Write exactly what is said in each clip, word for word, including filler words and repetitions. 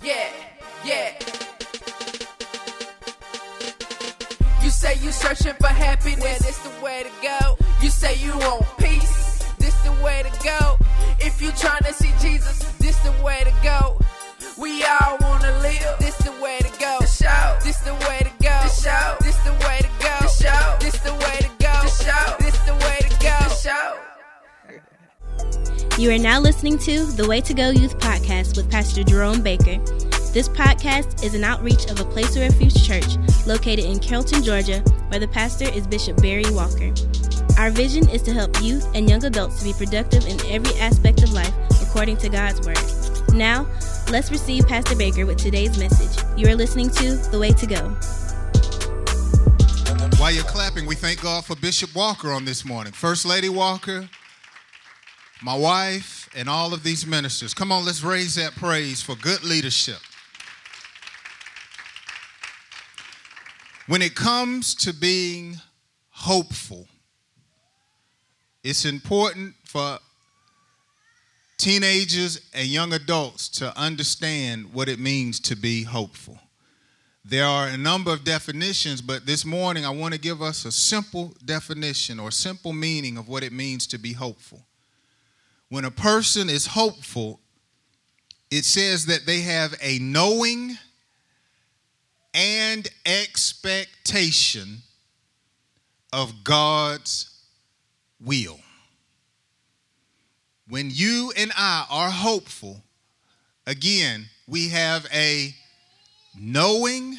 Yeah, yeah. You say you searching for happiness, this the way to go. You say you want peace, this the way to go. If you tryna see Jesus, this the way to go. We all wanna live, this the way to go. The show, this the way to go. The show, this the way to go. The show, this the way to go. The show, this the way to go. The show. You are now listening to the Way to Go Youth Podcast with Pastor Jerome Baker. This podcast is an outreach of a Place of Refuge church located in Carrollton, Georgia, where the pastor is Bishop Barry Walker. Our vision is to help youth and young adults to be productive in every aspect of life according to God's Word. Now, let's receive Pastor Baker with today's message. You are listening to The Way to Go. While you're clapping, we thank God for Bishop Walker on this morning. First Lady Walker, my wife, and all of these ministers. Come on, let's raise that praise for good leadership. When it comes to being hopeful, it's important for teenagers and young adults to understand what it means to be hopeful. There are a number of definitions, but this morning I want to give us a simple definition or simple meaning of what it means to be hopeful. When a person is hopeful, it says that they have a knowing and expectation of God's will. When you and I are hopeful, again, we have a knowing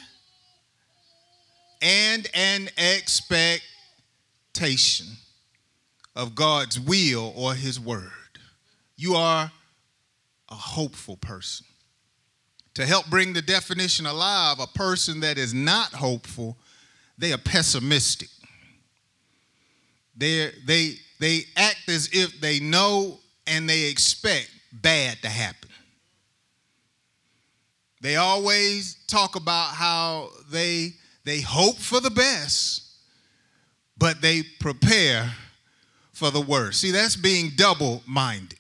and an expectation of God's will or his word. You are a hopeful person. To help bring the definition alive, a person that is not hopeful, they are pessimistic. They're, they they act as if they know and they expect bad to happen. They always talk about how they they hope for the best, but they prepare for the worst. See, that's being double-minded.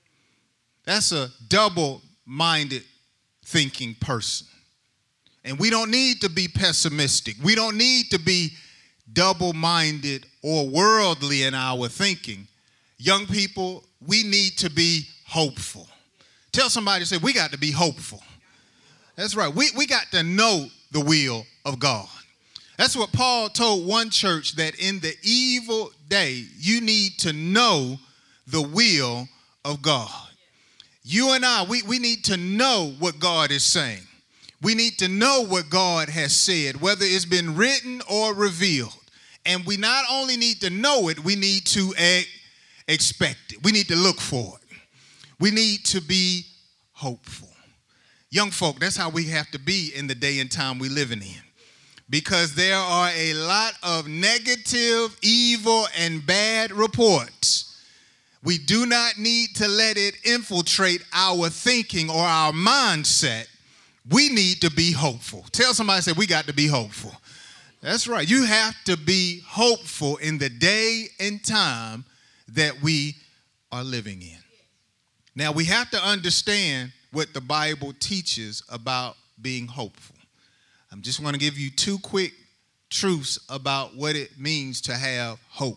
That's a double-minded thinking person. And we don't need to be pessimistic. We don't need to be double-minded or worldly in our thinking. Young people, we need to be hopeful. Tell somebody, say, we got to be hopeful. That's right. We, we got to know the will of God. That's what Paul told one church, that in the evil day, you need to know the will of God. You and I, we, we need to know what God is saying. We need to know what God has said, whether it's been written or revealed. And we not only need to know it, we need to ex- expect it. We need to look for it. We need to be hopeful. Young folk, that's how we have to be in the day and time we're living in. Because there are a lot of negative, evil, and bad reports. We do not need to let it infiltrate our thinking or our mindset. We need to be hopeful. Tell somebody, say, we got to be hopeful. That's right. You have to be hopeful in the day and time that we are living in. Now, we have to understand what the Bible teaches about being hopeful. I'm just going to give you two quick truths about what it means to have hope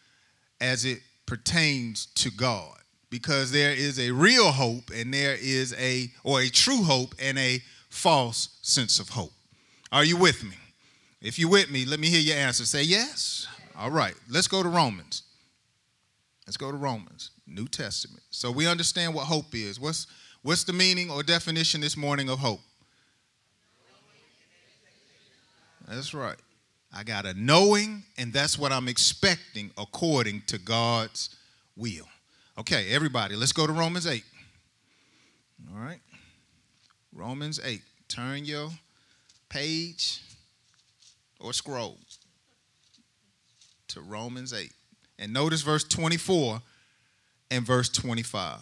as it pertains to God, because there is a real hope and there is a, or a true hope and a false sense of hope. Are you with me? If you're with me, let me hear your answer. Say yes. All right. Let's go to Romans. Let's go to Romans, New Testament. So we understand what hope is. What's, what's the meaning or definition this morning of hope? That's right. I got a knowing, and that's what I'm expecting according to God's will. Okay, everybody, let's go to Romans eight. All right. Romans eight. Turn your page or scroll to Romans eight. And notice verse twenty-four and verse twenty-five.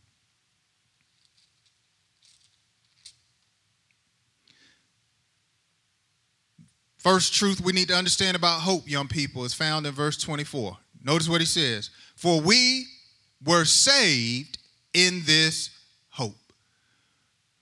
First truth we need to understand about hope, young people, is found in verse twenty-four. Notice what he says. For we were saved in this hope.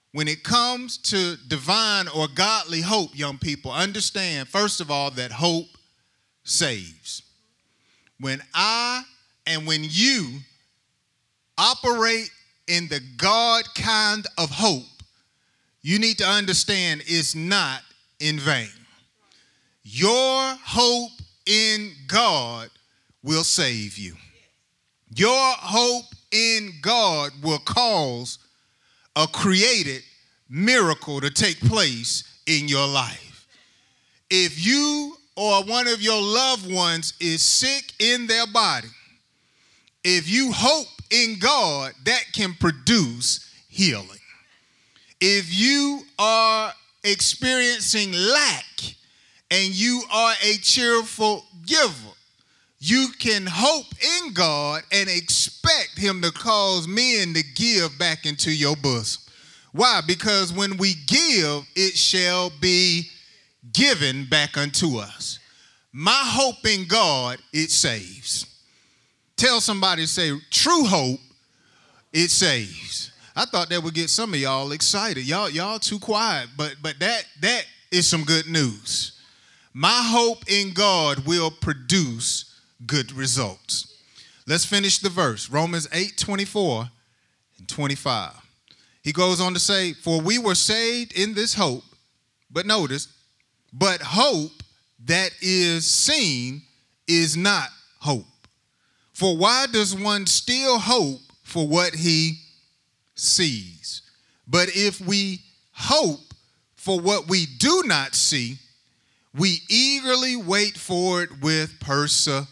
when it comes to divine or godly hope, young people, understand, first of all, that hope saves. When I and when you operate in the God kind of hope, you need to understand it's not in vain. Your hope in God will save you. Your hope in God will cause a created miracle to take place in your life. If you or one of your loved ones is sick in their body, if you hope in God, that can produce healing. If you are experiencing lack and you are a cheerful giver, you can hope in God and expect him to cause men to give back into your bosom. Why? Because when we give, it shall be given back unto us. My hope in God, it saves. Tell somebody, say, true hope, it saves. I thought that would get some of y'all excited. Y'all, y'all too quiet, but but that that is some good news. My hope in God will produce good results. Let's finish the verse. Romans eight, twenty-four and twenty-five. He goes on to say, for we were saved in this hope, but notice, but hope that is seen is not hope. For why does one still hope for what he sees? But if we hope for what we do not see, we eagerly wait for it with perseverance.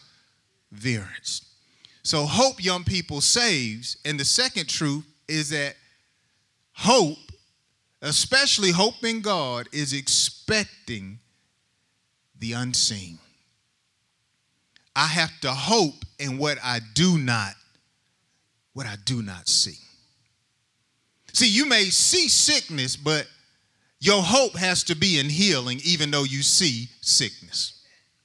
So hope, young people, saves. And the second truth is that hope, especially hope in God, is expecting the unseen. I have to hope in what I do not, what I do not see. See, you may see sickness, but your hope has to be in healing, even though you see sickness.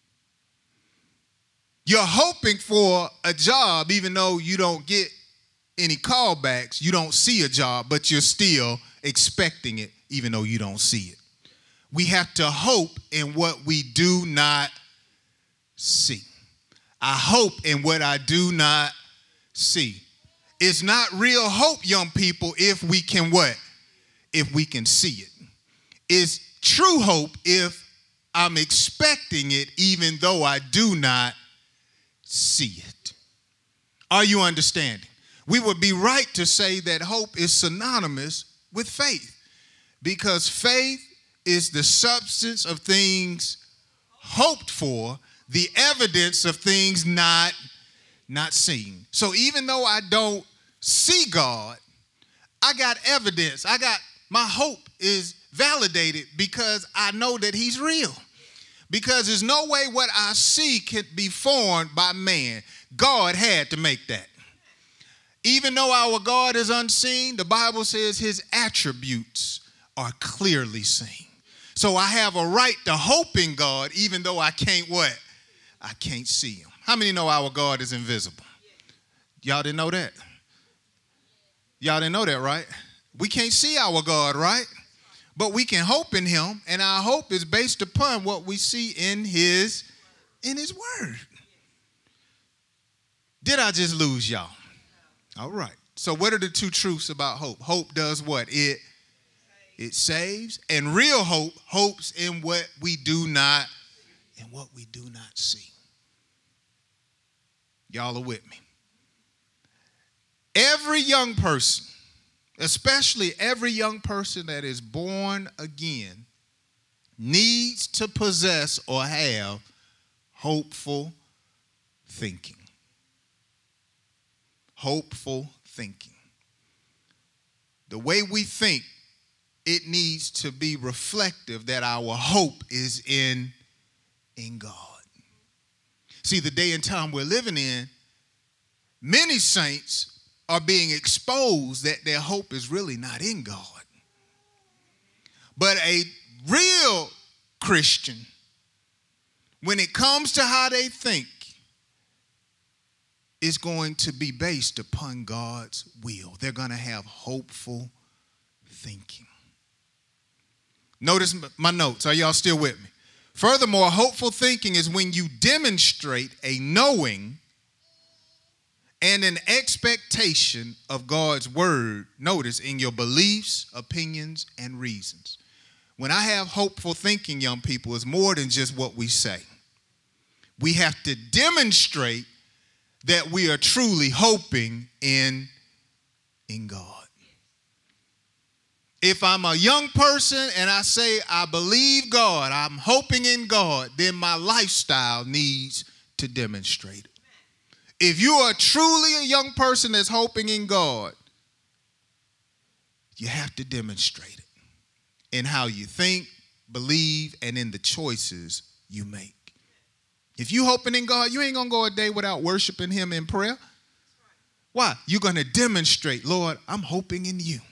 You're hoping for a job, even though you don't get any callbacks. You don't see a job, but you're still expecting it, even though you don't see it. We have to hope in what we do not see. I hope in what I do not see. It's not real hope, young people, if we can what? If we can see it. It's true hope if I'm expecting it, even though I do not see it. Are you understanding? We would be right to say that hope is synonymous with faith, because faith is the substance of things hoped for, the evidence of things not, not seen. So even though I don't see God, I got evidence. I got, my hope is validated because I know that he's real. Because there's no way what I see can be formed by man. God had to make that. Even though our God is unseen, the Bible says his attributes are clearly seen. So I have a right to hope in God, even though I can't what? I can't see him. How many know our God is invisible? Y'all didn't know that? Y'all didn't know that, right? We can't see our God, right? But we can hope in him, and our hope is based upon what we see in his, in his word. Did I just lose y'all? All right. So what are the two truths about hope? Hope does what? It, it saves. And real hope hopes in what we do not, in what we do not see. Y'all are with me. Every young person, especially every young person that is born again, needs to possess or have hopeful thinking. Hopeful thinking. The way we think, it needs to be reflective that our hope is in, in God. See, the day and time we're living in, many saints are being exposed that their hope is really not in God. But a real Christian, when it comes to how they think, is going to be based upon God's will. They're going to have hopeful thinking. Notice my notes. Are y'all still with me? Furthermore, hopeful thinking is when you demonstrate a knowing and an expectation of God's word, notice, in your beliefs, opinions, and reasons. When I have hopeful thinking, young people, it's more than just what we say. We have to demonstrate that we are truly hoping in, in God. If I'm a young person and I say I believe God, I'm hoping in God, then my lifestyle needs to demonstrate it. If you are truly a young person that's hoping in God, you have to demonstrate it in how you think, believe, and in the choices you make. If you hoping in God, you ain't going to go a day without worshiping him in prayer. Why? You're going to demonstrate, Lord, I'm hoping in you.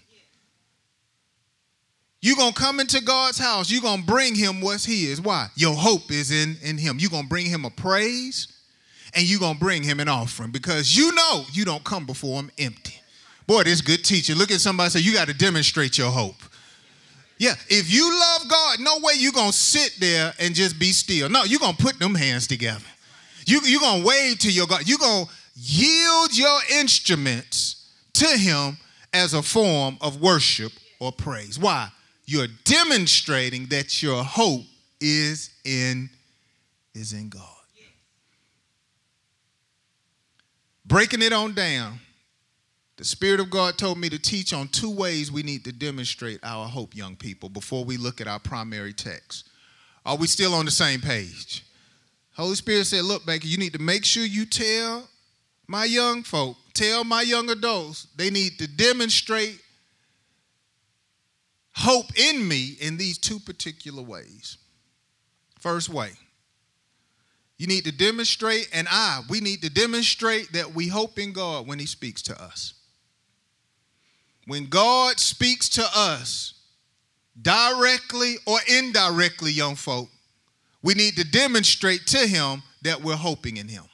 You're going to come into God's house. You're going to bring him what's his. Why? Your hope is in, in him. You're going to bring him a praise, and you're going to bring him an offering, because you know you don't come before him empty. Boy, this is good teaching. Look at somebody and say, you got to demonstrate your hope. Yeah, if you love God, no way you're going to sit there and just be still. No, you're going to put them hands together. You, you're going to wave to your God. You're going to yield your instruments to him as a form of worship or praise. Why? You're demonstrating that your hope is in, is in God. Breaking it on down, the Spirit of God told me to teach on two ways we need to demonstrate our hope, young people, before we look at our primary text. Are we still on the same page? Holy Spirit said, look, Baker, you need to make sure you tell my young folk, tell my young adults, they need to demonstrate hope in me in these two particular ways. First way, you need to demonstrate, and I, we need to demonstrate that we hope in God when he speaks to us. When God speaks to us, directly or indirectly, young folk, we need to demonstrate to him that we're hoping in him.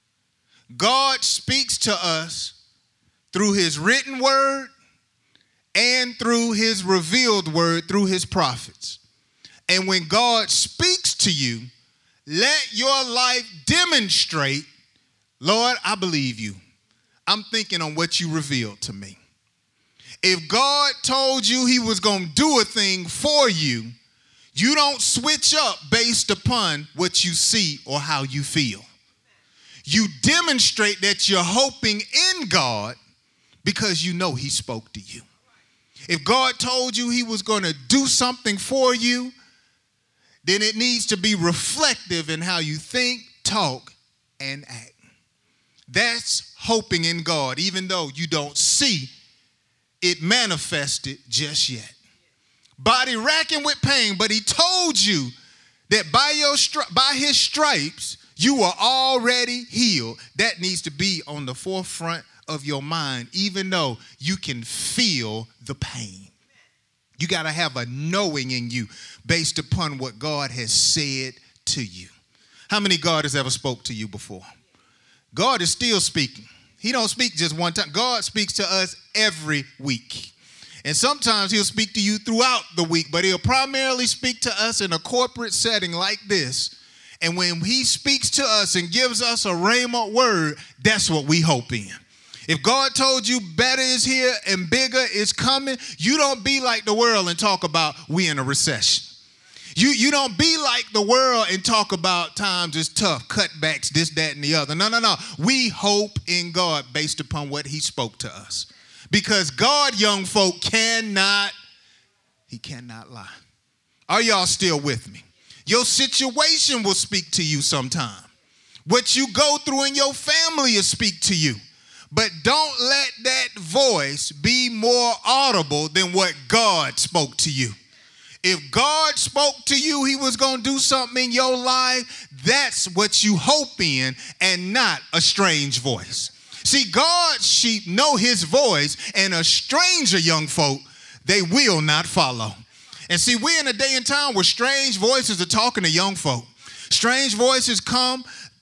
God speaks to us through his written word and through his revealed word through his prophets. And when God speaks to you, let your life demonstrate, Lord, I believe you. I'm thinking on what you revealed to me. If God told you he was going to do a thing for you, you don't switch up based upon what you see or how you feel. You demonstrate that you're hoping in God because you know he spoke to you. If God told you he was going to do something for you, then it needs to be reflective in how you think, talk, and act. That's hoping in God, even though you don't see it manifested just yet. Body racking with pain, but he told you that by your stri- by his stripes, you are already healed. That needs to be on the forefront of your mind, even though you can feel the pain. You got to have a knowing in you based upon what God has said to you. How many God has ever spoke to you before? God is still speaking. He don't speak just one time. God speaks to us every week. And sometimes he'll speak to you throughout the week, but he'll primarily speak to us in a corporate setting like this. And when he speaks to us and gives us a rhema word, that's what we hope in. If God told you better is here and bigger is coming, you don't be like the world and talk about we in a recession. You, you don't be like the world and talk about times is tough, cutbacks, this, that, and the other. No, no, no. We hope in God based upon what he spoke to us. Because God, young folk, cannot, he cannot lie. Are y'all still with me? Your situation will speak to you sometime. What you go through in your family will speak to you. But don't let that voice be more audible than what God spoke to you. If God spoke to you, he was going to do something in your life, that's what you hope in and not a strange voice. See, God's sheep know his voice, and a stranger, young folk, they will not follow. And see, we're in a day and time where strange voices are talking to young folk. Strange voices come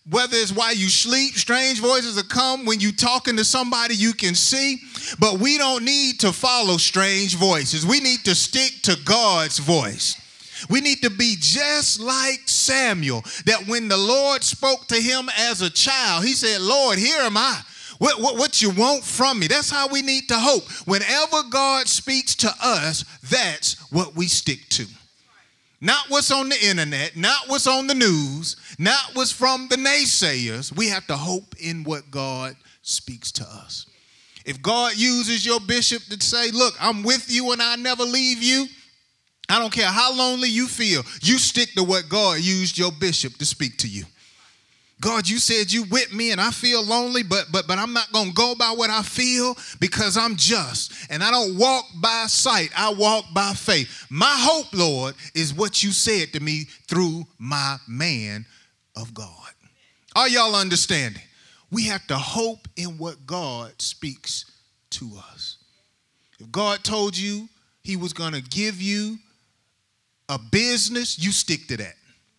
Whether it's while you sleep, strange voices will come when you talking to somebody you can see. But we don't need to follow strange voices. We need to stick to God's voice. We need to be just like Samuel, that when the Lord spoke to him as a child, he said, Lord, here am I. What, what, what you want from me? That's how we need to hope. Whenever God speaks to us, that's what we stick to. Not what's on the internet, not what's on the news, not what's from the naysayers. We have to hope in what God speaks to us. If God uses your bishop to say, look, I'm with you and I never leave you, I don't care how lonely you feel, you stick to what God used your bishop to speak to you. God, you said you with me and I feel lonely, but but but I'm not going to go by what I feel because I'm just. And I don't walk by sight. I walk by faith. My hope, Lord, is what you said to me through my man of God. Are y'all understanding? We have to hope in what God speaks to us. If God told you he was going to give you a business, you stick to that.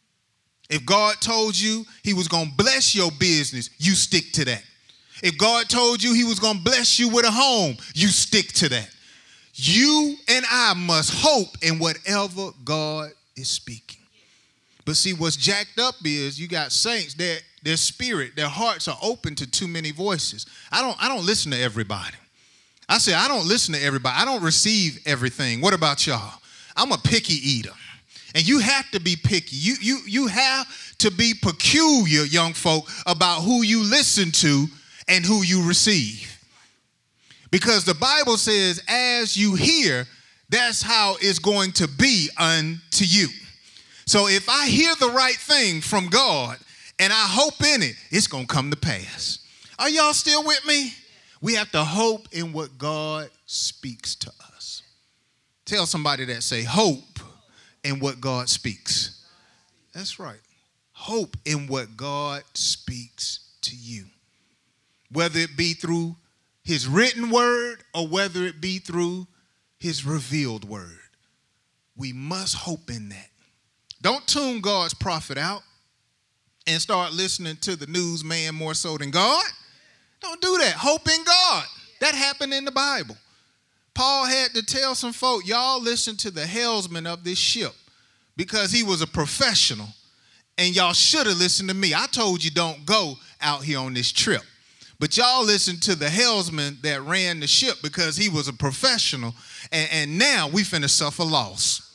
If God told you he was going to bless your business, you stick to that. If God told you he was going to bless you with a home, you stick to that. You and I must hope in whatever God is speaking. But see, what's jacked up is you got saints, their, their spirit, their hearts are open to too many voices. I don't, I don't listen to everybody. I say I don't listen to everybody. I don't receive everything. What about y'all? I'm a picky eater. And you have to be picky. You, you, you have to be peculiar, young folk, about who you listen to and who you receive. Because the Bible says, as you hear, that's how it's going to be unto you. So if I hear the right thing from God and I hope in it, it's going to come to pass. Are y'all still with me? We have to hope in what God speaks to us. Tell somebody that, say, hope in what God speaks. That's right. Hope in what God speaks to you. Whether it be through his written word or whether it be through his revealed word. We must hope in that. Don't tune God's prophet out and start listening to the newsman more so than God. Don't do that. Hope in God. That happened in the Bible. Paul had to tell some folk, y'all listen to the helmsman of this ship because he was a professional, and y'all should have listened to me. I told you don't go out here on this trip. But y'all listened to the helmsman that ran the ship because he was a professional, and, and now we finna suffer loss.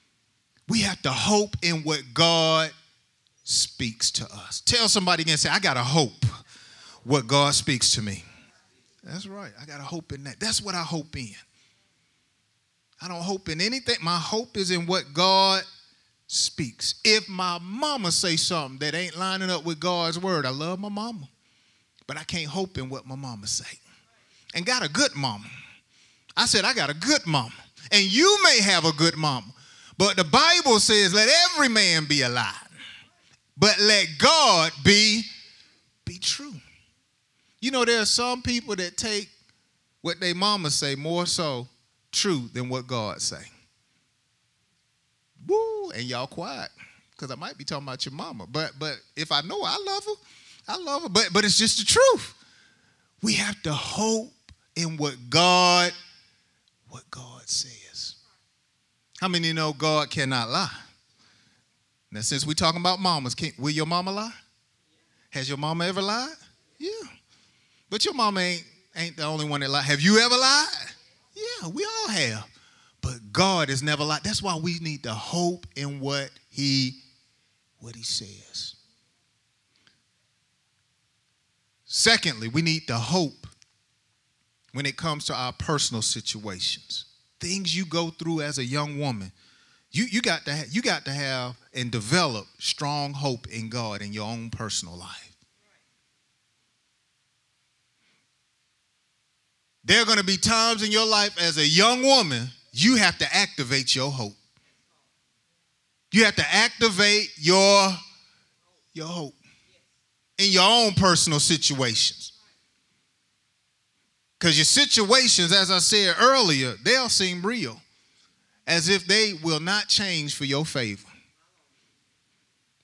We have to hope in what God speaks to us. Tell somebody again, say, I got to hope what God speaks to me. That's right. I got to hope in that. That's what I hope in. I don't hope in anything. My hope is in what God speaks. If my mama say something that ain't lining up with God's word, I love my mama, but I can't hope in what my mama say. And got a good mama. I said, I got a good mama. And you may have a good mama, but the Bible says, let every man be a lie, but let God be, be true. You know, there are some people that take what they mama say more so true than what God say. Woo, and y'all quiet, because I might be talking about your mama. But but if I know her, I love her. I love her. But, but it's just the truth. We have to hope in what God, what God says. How many know God cannot lie? Now, since we're talking about mamas, can, will your mama lie? Has your mama ever lied? Yeah. But your mama ain't, ain't the only one that lied. Have you ever lied? Yeah, we all have. But God has never lied. That's why we need to hope in what he, what he says. Secondly, we need to hope when it comes to our personal situations. Things you go through as a young woman. You, you, got to ha- you got to have and develop strong hope in God in your own personal life. There are going to be times in your life as a young woman, you have to activate your hope. You have to activate your, your hope in your own personal situations. Because your situations, as I said earlier, they'll seem real, as if they will not change for your favor.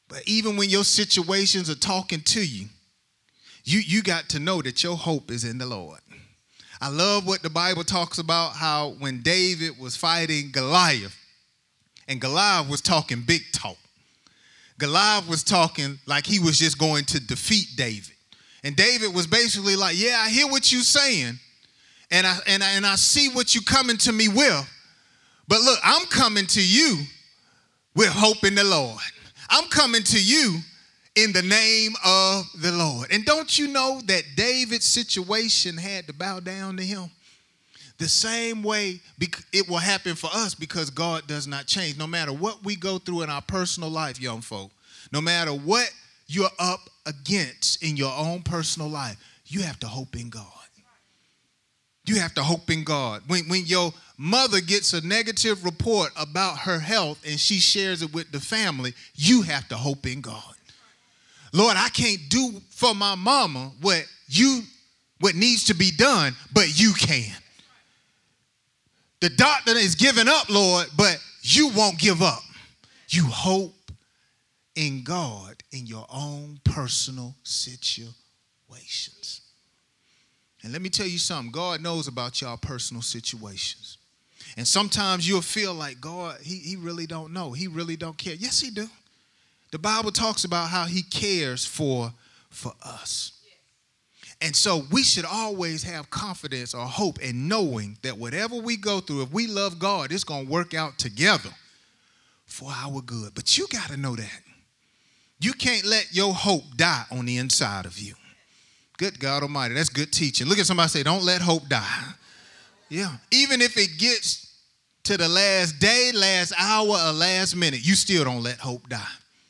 But even when your situations are talking to you, you, you got to know that your hope is in the Lord. I love what the Bible talks about, how when David was fighting Goliath, and Goliath was talking big talk. Goliath was talking like he was just going to defeat David. And David was basically like, yeah, I hear what you're saying, and I, and I, and I see what you're coming to me with. But look, I'm coming to you with hope in the Lord. I'm coming to you in the name of the Lord. And don't you know that David's situation had to bow down to him? The same way it will happen for us, because God does not change. No matter what we go through in our personal life, young folk, no matter what you're up against in your own personal life, you have to hope in God. You have to hope in God. When, when your mother gets a negative report about her health and she shares it with the family, you have to hope in God. Lord, I can't do for my mama what you what needs to be done, but you can. The doctor is giving up, Lord, but you won't give up. You hope in God in your own personal situations. And let me tell you something. God knows about y'all personal situations. And sometimes you'll feel like God, he, he really don't know. He really don't care. Yes, he do. The Bible talks about how he cares for, for us. And so we should always have confidence or hope in knowing that whatever we go through, if we love God, it's going to work out together for our good. But you got to know that. You can't let your hope die on the inside of you. Good God Almighty, that's good teaching. Look at somebody say, don't let hope die. Yeah. Even if it gets to the last day, last hour, or last minute, you still don't let hope die.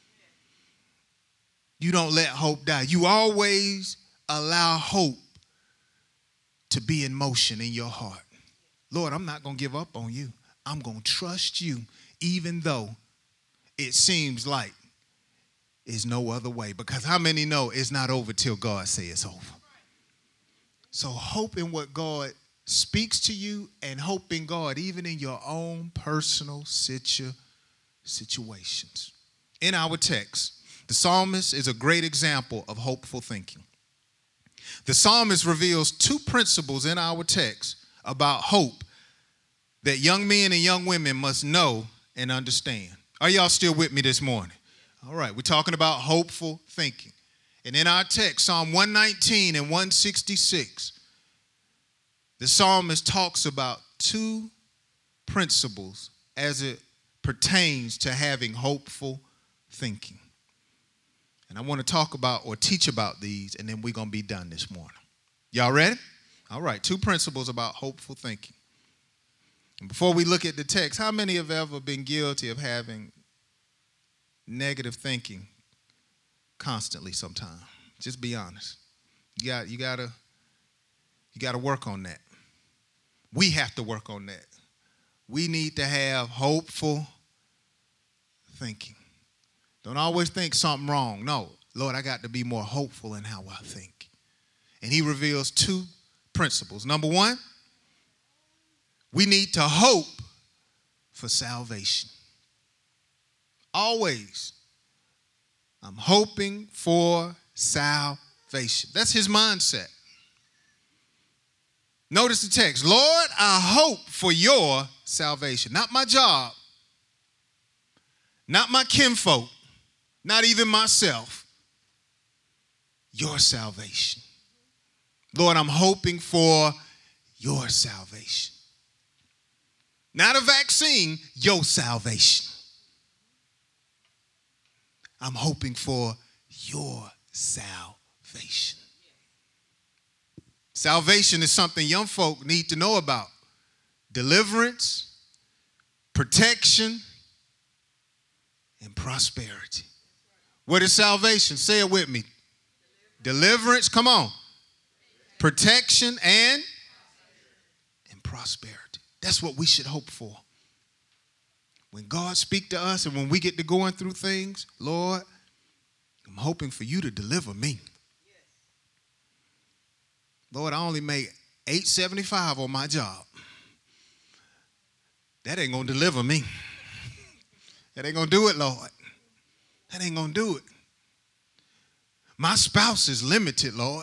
You don't let hope die. You always allow hope to be in motion in your heart. Lord, I'm not going to give up on you. I'm going to trust you, even though it seems like there's no other way. Because how many know it's not over till God says it's over? So hope in what God speaks to you, and hope in God even in your own personal situ- situations. In our text, the psalmist is a great example of hopeful thinking. The psalmist reveals two principles in our text about hope that young men and young women must know and understand. Are y'all still with me this morning? All right, we're talking about hopeful thinking. And in our text, Psalm one nineteen and one sixty-six, the psalmist talks about two principles as it pertains to having hopeful thinking. And I want to talk about or teach about these, and then we're going to be done this morning. Y'all ready? All right, two principles about hopeful thinking. And before we look at the text, how many have ever been guilty of having negative thinking constantly sometime? Just be honest. You got you got to you got to work on that. We have to work on that. We need to have hopeful thinking. Don't always think something wrong. No, Lord, I got to be more hopeful in how I think. And he reveals two principles. Number one, we need to hope for salvation. Always. I'm hoping for salvation. That's his mindset. Notice the text. Lord, I hope for your salvation. Not my job. Not my kinfolk. Not even myself. Your salvation. Lord, I'm hoping for your salvation. Not a vaccine, your salvation. I'm hoping for your salvation. Salvation is something young folk need to know about. Deliverance, protection, and prosperity. What is salvation? Say it with me. Deliverance, come on. Protection and, and prosperity. That's what we should hope for. When God speaks to us and when we get to going through things, Lord, I'm hoping for you to deliver me. Lord, I only make eight seventy-five on my job. That ain't going to deliver me. That ain't going to do it, Lord. That ain't going to do it. My spouse is limited, Lord.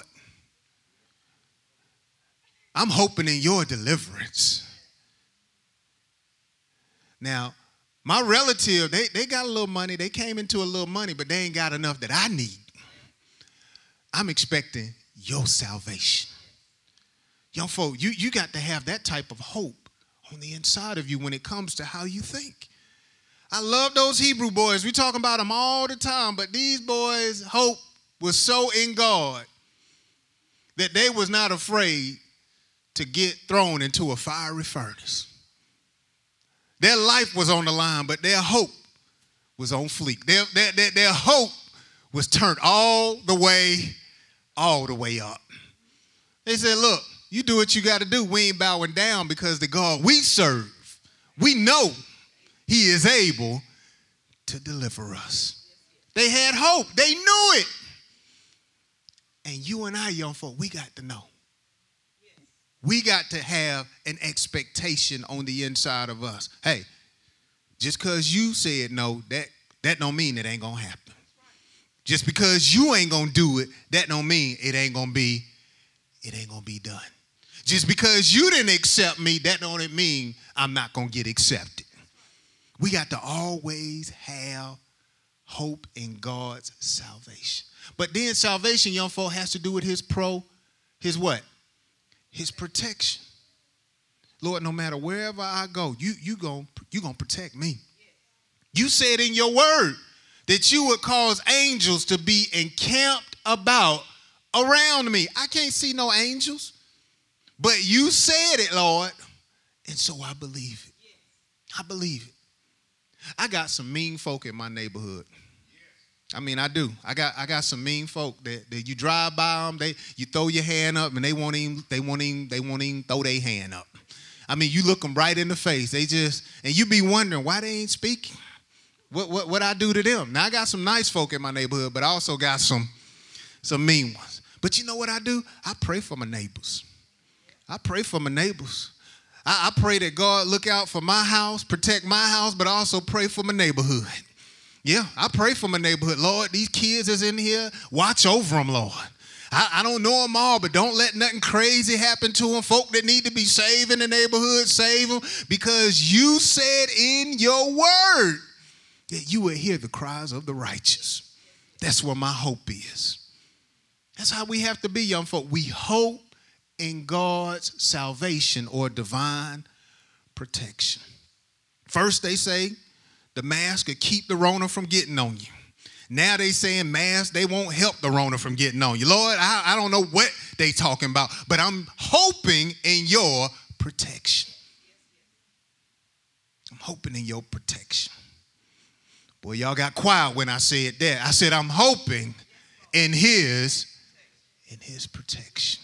I'm hoping in your deliverance. Now, my relative, they, they got a little money. They came into a little money, but they ain't got enough that I need. I'm expecting your salvation. Young folk, you, you got to have that type of hope on the inside of you when it comes to how you think. I love those Hebrew boys. We talking about them all the time, but these boys' hope was so in God that they was not afraid to get thrown into a fiery furnace. Their life was on the line, but their hope was on fleek. Their, their, their, their hope was turned all the way, all the way up. They said, look, you do what you got to do. We ain't bowing down because the God we serve, we know he is able to deliver us. They had hope. They knew it. And you and I, young folk, we got to know. We got to have an expectation on the inside of us. Hey, just because you said no, that, that don't mean it ain't going to happen. Just because you ain't going to do it, that don't mean it ain't going to be, it ain't going to be done. Just because you didn't accept me, that don't mean I'm not going to get accepted. We got to always have hope in God's salvation. But then salvation, young folk, has to do with his pro, his what? His protection. Lord, no matter wherever I go, you you gon' you gonna protect me. You said in your word that you would cause angels to be encamped about around me. I can't see no angels, but you said it, Lord, and so I believe it. I believe it. I got some mean folk in my neighborhood. I mean, I do. I got I got some mean folk that, that you drive by them, they you throw your hand up and they won't even they won't even they won't even throw their hand up. I mean, you look them right in the face. They just and you be wondering why they ain't speaking. What what what I do to them? Now I got some nice folk in my neighborhood, but I also got some some mean ones. But you know what I do? I pray for my neighbors. I pray for my neighbors. I, I pray that God look out for my house, protect my house, but also pray for my neighborhood. Yeah, I pray for my neighborhood. Lord, these kids is in here. Watch over them, Lord. I, I don't know them all, but don't let nothing crazy happen to them. Folk that need to be saved in the neighborhood, save them. Because you said in your word that you would hear the cries of the righteous. That's where my hope is. That's how we have to be, young folk. We hope in God's salvation or divine protection. First, they say, the mask could keep the Rona from getting on you. Now they saying masks, they won't help the Rona from getting on you. Lord, I, I don't know what they talking about, but I'm hoping in your protection. I'm hoping in your protection. Boy, y'all got quiet when I said that. I said I'm hoping in his, in his protection.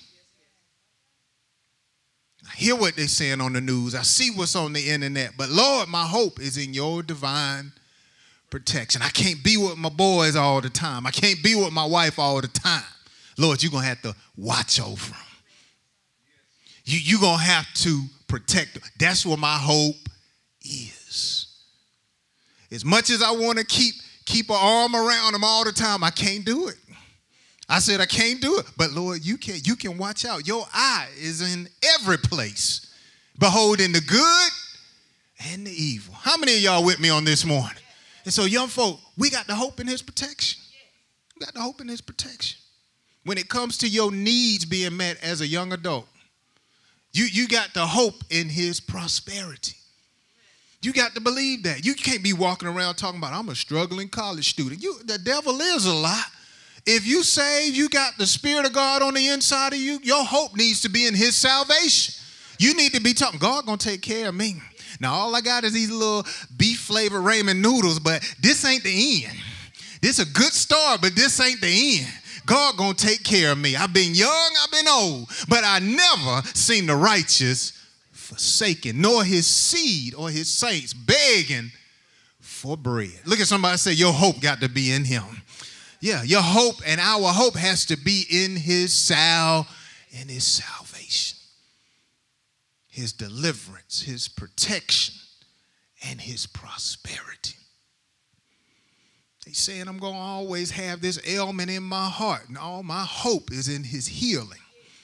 I hear what they're saying on the news. I see what's on the internet. But, Lord, my hope is in your divine protection. I can't be with my boys all the time. I can't be with my wife all the time. Lord, you're going to have to watch over them. You, you're going to have to protect them. That's where my hope is. As much as I want to keep, keep an arm around them all the time, I can't do it. I said, I can't do it. But, Lord, you can, you can watch out. Your eye is in every place, beholding the good and the evil. How many of y'all with me on this morning? And so, young folk, we got the hope in his protection. We got the hope in his protection. When it comes to your needs being met as a young adult, you, you got the hope in his prosperity. You got to believe that. You can't be walking around talking about, I'm a struggling college student. You, the devil is a lie. If you saved, you got the Spirit of God on the inside of you, your hope needs to be in his salvation. You need to be talking, God gonna take care of me. Now, all I got is these little beef-flavored ramen noodles, but this ain't the end. This a good start, but this ain't the end. God gonna take care of me. I've been young, I've been old, but I never seen the righteous forsaken, nor his seed or his saints begging for bread. Look at somebody say, your hope got to be in him. Yeah, your hope and our hope has to be in his sal and his salvation, his deliverance, his protection, and his prosperity. He's saying I'm going to always have this ailment in my heart, and all my hope is in his healing.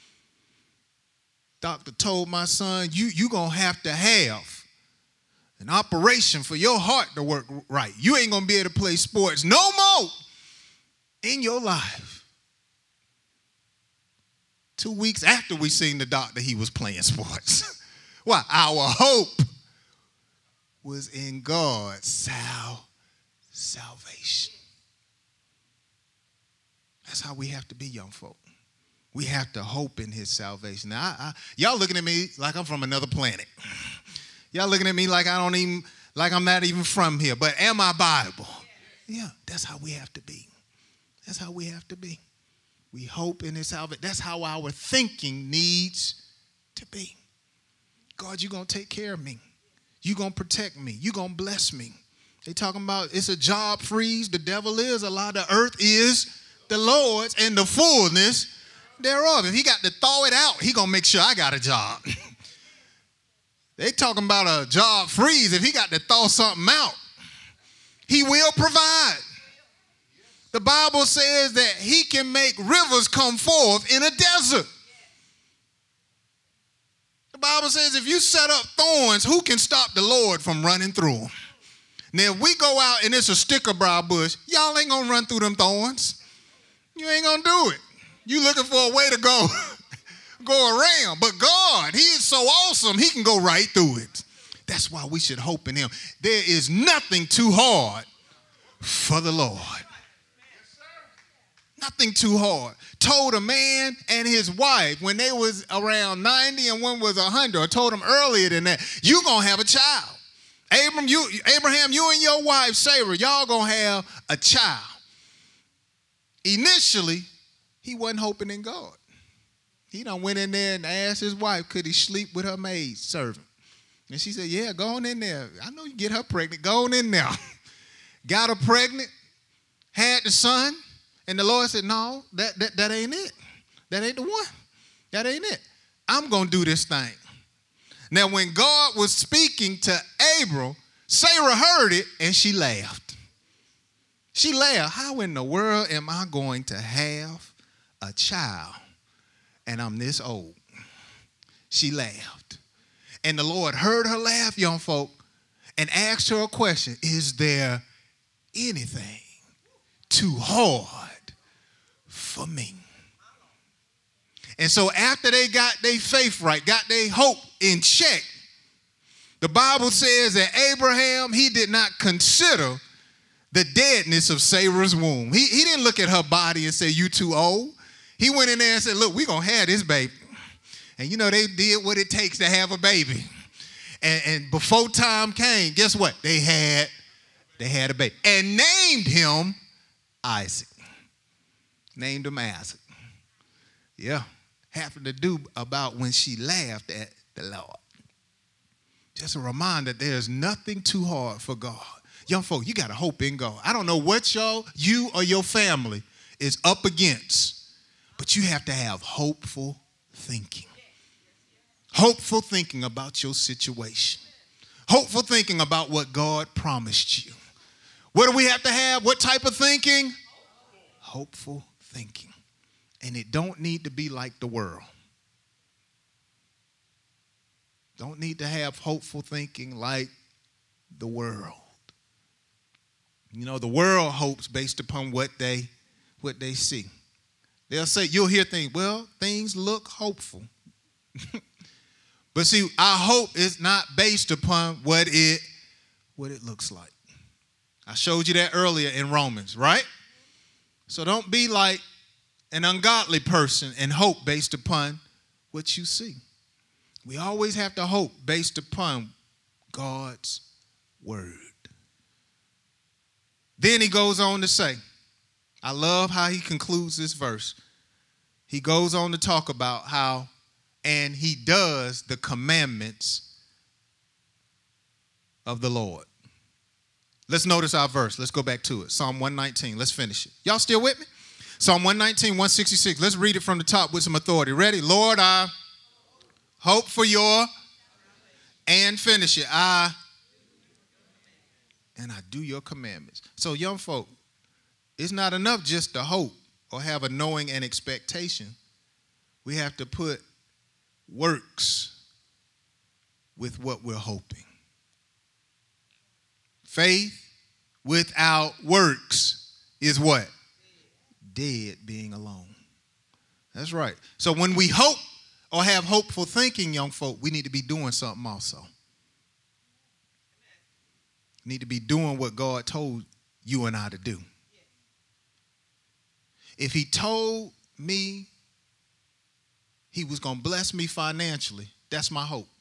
Doctor told my son, you you going to have to have an operation for your heart to work right. You ain't going to be able to play sports no more in your life. Two weeks after we seen the doctor, he was playing sports. Why? Our hope was in God's sal- salvation. That's how we have to be, young folk. We have to hope in his salvation. Now, I, I, y'all looking at me like I'm from another planet. Y'all looking at me like I don't even, like I'm not even from here. But am I Bible? Yeah, that's how we have to be. That's how we have to be. We hope in his salvation. That's how our thinking needs to be. God, you're going to take care of me. You're going to protect me. You're going to bless me. They talking about it's a job freeze. The devil is a lot. The earth is the Lord's and the fullness thereof. If he got to thaw it out, he going to make sure I got a job. They talking about a job freeze. If he got to thaw something out, he will provide. The Bible says that he can make rivers come forth in a desert. The Bible says if you set up thorns, who can stop the Lord from running through them? Now, if we go out and it's a sticker brow bush, y'all ain't going to run through them thorns. You ain't going to do it. You looking for a way to go, go around. But God, he is so awesome, he can go right through it. That's why we should hope in him. There is nothing too hard for the Lord. Nothing too hard. Told a man and his wife when they was around ninety and one was one hundred, or told them earlier than that, you're going to have a child. Abraham, you, Abraham, you and your wife, Sarah, y'all going to have a child. Initially, he wasn't hoping in God. He done went in there and asked his wife, could he sleep with her maid servant? And she said, yeah, go on in there. I know you get her pregnant. Go on in there. Got her pregnant, had the son. And the Lord said, no, that, that, that ain't it. That ain't the one. That ain't it. I'm going to do this thing. Now, when God was speaking to Abram, Sarah heard it and she laughed. She laughed. How in the world am I going to have a child and I'm this old? She laughed. And the Lord heard her laugh, young folk, and asked her a question. Is there anything too hard for me? And so after they got their faith right, got their hope in check, the Bible says that Abraham, he did not consider the deadness of Sarah's womb. He, he didn't look at her body and say, you too old. He went in there and said, look, we're going to have this baby. And you know, they did what it takes to have a baby. And, and before time came, guess what? They had, they had a baby and named him Isaac. Named him Isaac. Yeah. Happened to do about when she laughed at the Lord. Just a reminder, there's nothing too hard for God. Young folk, you got to hope in God. I don't know what y'all, you or your family is up against, but you have to have hopeful thinking. Hopeful thinking about your situation. Hopeful thinking about what God promised you. What do we have to have? What type of thinking? Hopeful thinking. And it don't need to be like the world. Don't need to have hopeful thinking like the world. You know, the world hopes based upon what they what they see. They'll say, you'll hear things, well, things look hopeful. But see, our hope is not based upon what it what it looks like. I showed you that earlier in Romans, right? So don't be like an ungodly person and hope based upon what you see. We always have to hope based upon God's word. Then he goes on to say, I love how he concludes this verse. He goes on to talk about how, and he does the commandments of the Lord. Let's notice our verse. Let's go back to it. Psalm one nineteen. Let's finish it. Y'all still with me? Psalm one nineteen, one sixty-six. Let's read it from the top with some authority. Ready? Lord, I hope for your, and finish it. I, and I do your commandments. So young folk, it's not enough just to hope or have a knowing and expectation. We have to put works with what we're hoping. Faith without works is what? Dead being alone. That's right. So when we hope or have hopeful thinking, young folk, we need to be doing something also. Need to be doing what God told you and I to do. If he told me he was going to bless me financially, that's my hope.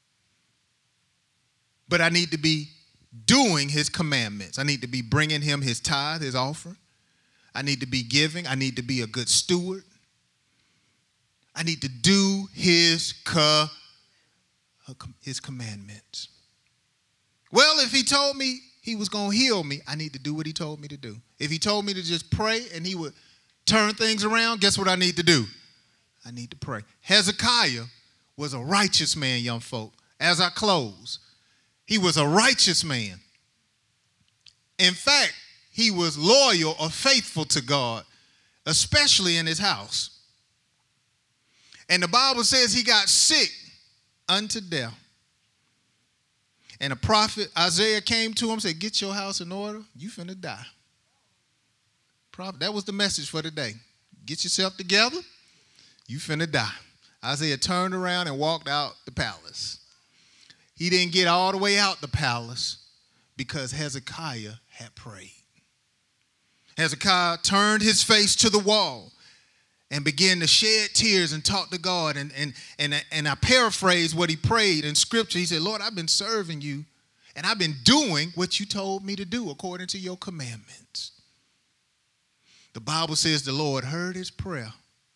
But I need to be doing his commandments. I need to be bringing him his tithe, his offering. I need to be giving. I need to be a good steward. I need to do his, co- his commandments. Well, if he told me he was going to heal me, I need to do what he told me to do. If he told me to just pray and he would turn things around, guess what I need to do? I need to pray. Hezekiah was a righteous man, young folk. As I close, he was a righteous man. In fact, he was loyal or faithful to God, especially in his house. And the Bible says he got sick unto death. And a prophet, Isaiah, came to him and said, get your house in order. You finna die. Prophet, that was the message for today. Get yourself together. You finna die. Isaiah turned around and walked out the palace. He didn't get all the way out the palace because Hezekiah had prayed. Hezekiah turned his face to the wall and began to shed tears and talk to God. And, and, and, and I paraphrase what he prayed in scripture. He said, Lord, I've been serving you and I've been doing what you told me to do according to your commandments. The Bible says the Lord heard his prayer.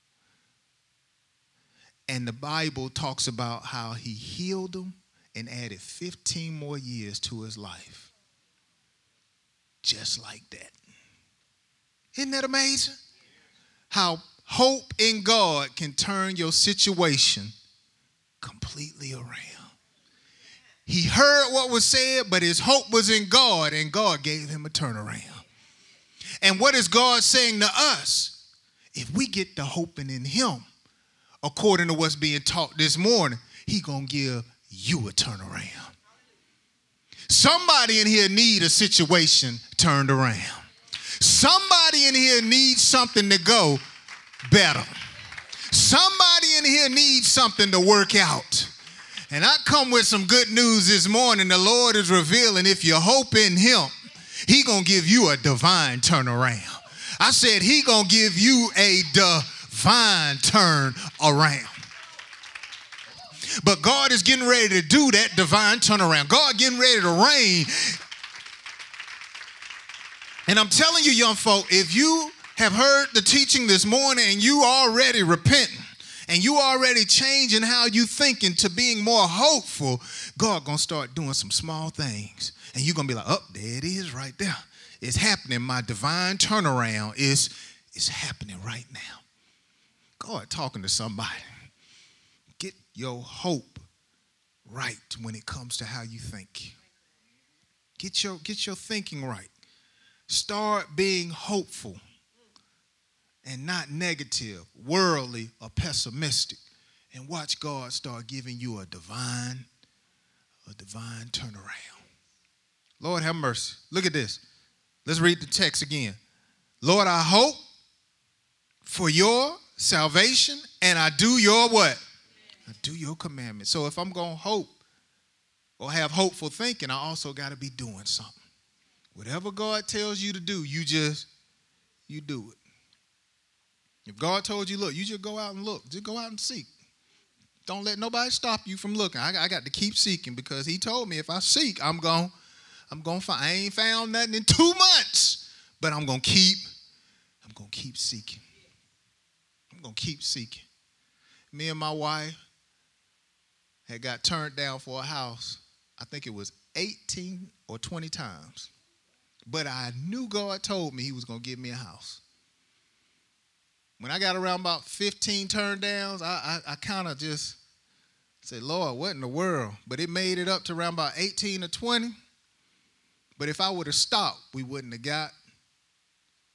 And the Bible talks about how he healed him and added fifteen more years to his life. Just like that. Isn't that amazing? How hope in God can turn your situation completely around. He heard what was said, but his hope was in God, and God gave him a turnaround. And what is God saying to us? If we get to hoping in him, according to what's being taught this morning, he gonna give you a turnaround. Somebody in here need a situation turned around. Somebody in here needs something to go better. Somebody in here needs something to work out. And I come with some good news this morning. The Lord is revealing if you hope in him, he gonna give you a divine turnaround. I said he gonna give you a divine turn around. But God is getting ready to do that divine turnaround. God getting ready to reign. And I'm telling you, young folk, if you have heard the teaching this morning and you already repenting and you already changing how you thinking to being more hopeful, God gonna start doing some small things. And you're gonna be like, oh, there it is right there. It's happening. My divine turnaround is, is happening right now. God talking to somebody. Get your hope right when it comes to how you think. Get your, get your thinking right. Start being hopeful and not negative, worldly, or pessimistic. And watch God start giving you a divine, a divine turnaround. Lord have mercy. Look at this. Let's read the text again. Lord, I hope for your salvation and I do your what? I do your commandments. So if I'm going to hope or have hopeful thinking, I also got to be doing something. Whatever God tells you to do, you just, you do it. If God told you, look, you just go out and look. Just go out and seek. Don't let nobody stop you from looking. I, I got to keep seeking because he told me if I seek, I'm going I'm going to find. I ain't found nothing in two months, but I'm going to keep, I'm going to keep seeking. I'm going to keep seeking. Me and my wife had got turned down for a house. I think it was eighteen or twenty times. But I knew God told me he was going to give me a house. When I got around about fifteen turn downs, I, I, I kind of just said, Lord, what in the world? But it made it up to around about eighteen or twenty. But if I would have stopped, we wouldn't have got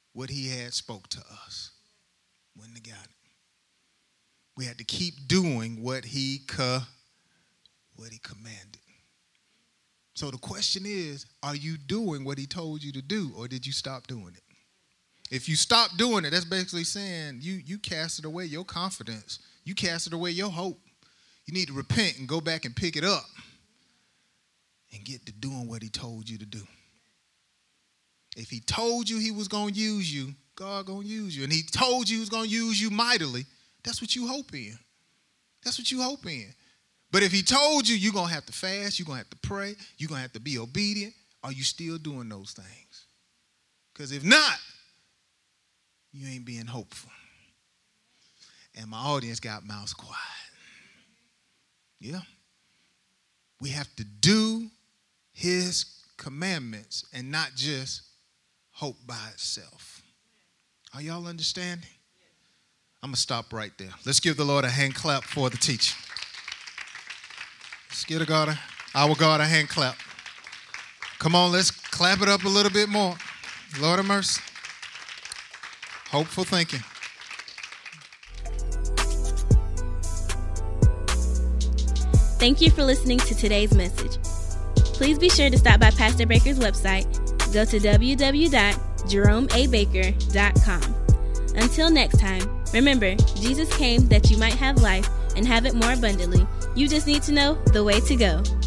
what he had spoke to us. Wouldn't have got it. We had to keep doing what he co- what he commanded. So the question is, are you doing what he told you to do, or did you stop doing it? If you stop doing it, that's basically saying you, you casted away your confidence. You casted away your hope. You need to repent and go back and pick it up and get to doing what he told you to do. If he told you he was going to use you, God going to use you. And he told you he was going to use you mightily, that's what you hope in. That's what you hope in. But if he told you you're going to have to fast, you're going to have to pray, you're going to have to be obedient, are you still doing those things? Because if not, you ain't being hopeful. And my audience got mouths quiet. Yeah. We have to do his commandments and not just hope by itself. Are y'all understanding? I'm going to stop right there. Let's give the Lord a hand clap for the teaching. Let's give the God a, our God a hand clap. Come on, let's clap it up a little bit more. Lord of mercy. Hopeful thinking. Thank you for listening to today's message. Please be sure to stop by Pastor Baker's website. Go to w w w dot jerome a baker dot com. Until next time, remember, Jesus came that you might have life and have it more abundantly. You just need to know the way to go.